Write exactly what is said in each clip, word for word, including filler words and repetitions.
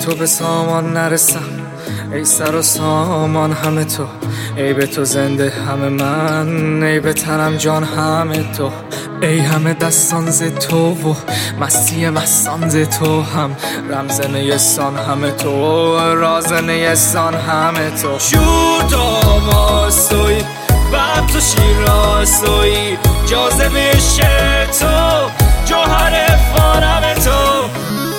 تو به سامان نرسم، ای سر و سامان همه تو، ای به تو زنده همه من، ای به تنم جان همه تو، ای همه دستان ز تو و مستی مستان ز تو، هم رمز نیستان همه تو، راز نیستان همه تو. شور تو آواز توی، بب تو شیراز توی، جاذبه شعر تو، جوهر فانم تو.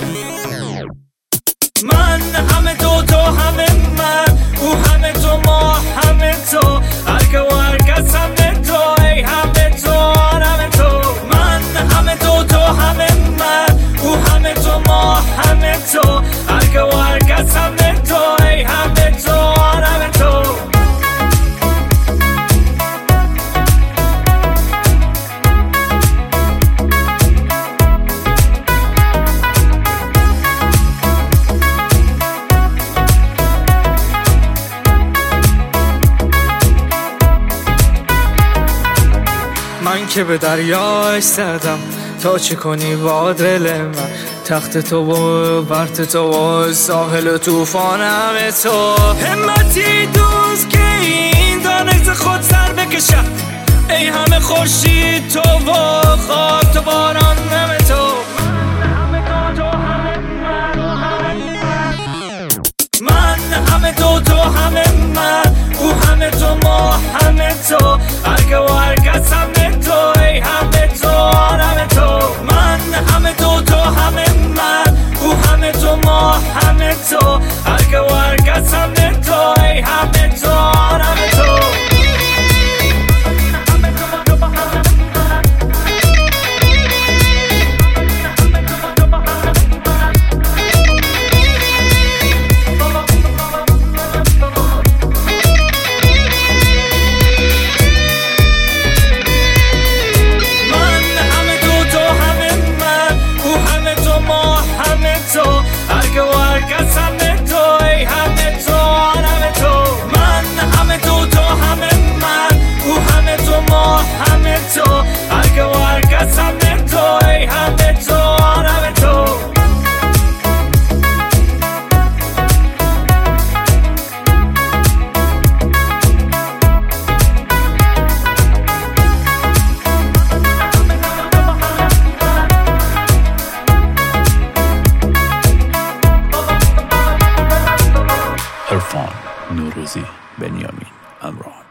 من همه تو، تو همه من، او همه تو، ما همه تو، هرکه و هرکس همه تو، ای همه تو همه تو. من همه تو، تو همه من، او همه تو، ما همه تو، هرکه و هرکس همه تو، ای همه تو همه تو. من که به دریاش زدم تا چی کنی با دل من، تخت تو و برت تو و ساحل و توفانم تو. همتی دوست که این دانه خود سر بکشم، ای همه خورشید تو و خاک تو باران همه تو. من همه تو، تو همه من، او همه تو، ما همه تو، هرکه و هرکس همه تو، ای همه تو همه تو. من همه تو، تو همه من، او همه تو، ما همه تو، هرکه و هرکس همه تو، ای همه تو همه تو. هرکه و هرکس همه تو، ای همه تو همه تو. من همه تو، تو همه من، او همه تو، ما همه تو، هرکه و هرکس همه تو، ای همه تو همه تو. عرفان نوروزی، بنیامین امران.